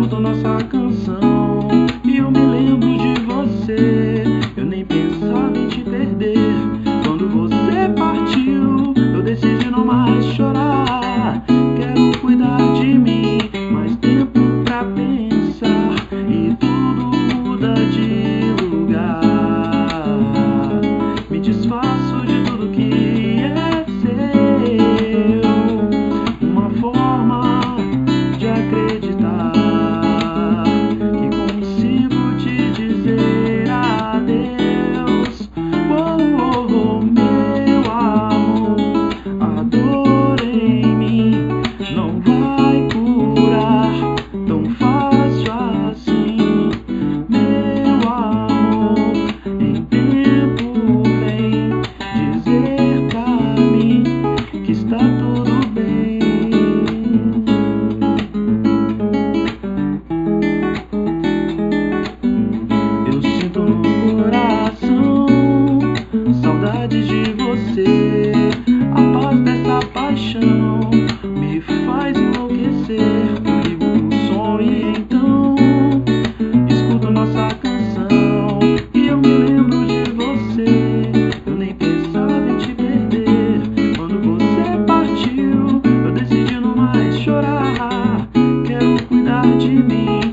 escuto nossa canção e eu me lembro de você. Eu nem pensava em te perder. Quando você partiu, eu decidi não mais chorar. Quero cuidar de mim, mais tempo pra pensar e tudo muda de lugar. Me desfaço de tudo que é seu, uma forma de acreditar que consigo te dizer adeus. Oh, oh, oh, meu amor, a dor em mim não vai curar tão fácil assim. Meu amor, em tempo vem dizer pra mim que está tudo bem. Eu sinto no coração saudades de você. A paz dessa paixão me faz enlouquecer. Ligo o som e então escuto nossa canção e eu me lembro de você. Eu nem pensava em te perder. Quando você partiu, eu decidi não mais chorar. Quero cuidar de mim,